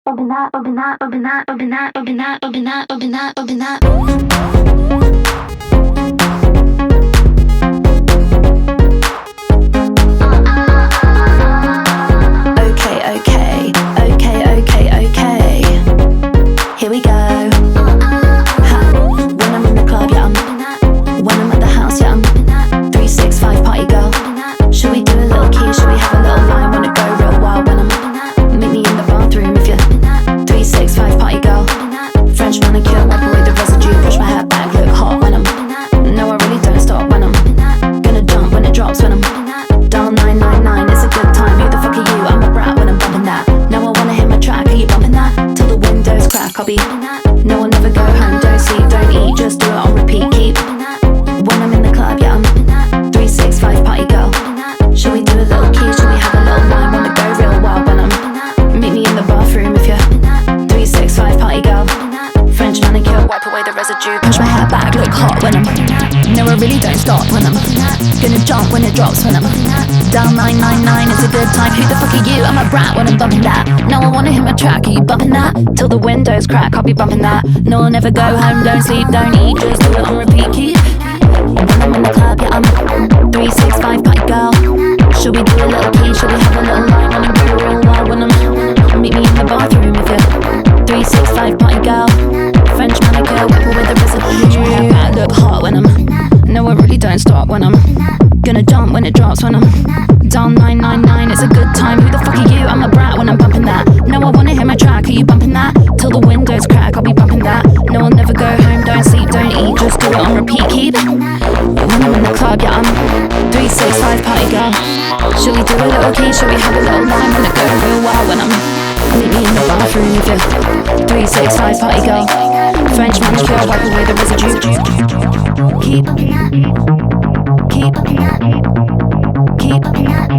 open up, open up, open up, open up, open up, open up, open up, open up. Okay. Here we go. When I'm in the club, yeah, when I'm at the house, yeah, 365 party girl. Should we do a little key? Should we have a little line? Wanna go real wild when I'm meet me in the bathroom if you're 365 party girl. French manicure, wipe away the residue, push my hair back, look hot when I'm. No, I really don't stop when I'm gonna jump when it drops when I'm dial 999. It's a good time. Who the fuck are you? I'm a brat when I'm bumping that. Now I wanna hit my track. Are you bumping that till the windows crack? I'll be. No, I'll never go home. Don't sleep, don't eat, just do it on repeat. Keep. When I'm in the club, yeah, I'm 365 party girl. Should we do a little key? Should we have a little line? Wanna go real wild when I'm meet me in the bathroom if you're 365 party girl. French manicure, wipe away the residue, push my hair back, look hot when I'm. No, I really don't stop when I'm gonna jump when it drops when I'm dial 999. It's a good time. Who the fuck are you? I'm a brat when I'm bumping that. No, I wanna hit my track. Are you bumping that till the windows crack? I'll be bumping that. No, I'll never go home. Don't sleep, don't eat, just do it on repeat. Keep. When I'm in the club, yeah, I'm 365 party girl. Should we do a little key? Should we have a little line? Wanna go real wild when I'm meet me in the bathroom if you're 365 party girl. French manicure, wipe away the residue. My hair back, look hot when I'm. No, I really don't stop when I'm gonna jump when it drops when I'm dial 999. It's a good time. Who the fuck are you? I'm a brat when I'm bumping that. No, I wanna hit my track. Are you bumping that till the windows crack? I'll be bumping that. No, I'll never go home. Don't sleep, don't eat, just do it on repeat. Keep. When I'm in the club, yeah, I'm 365 party girl. Should we do a little key? Should we have a little line? Wanna go real wild when I'm meet me in the bathroom if you're 365 party girl. French manicure, wipe away the residue. Keep.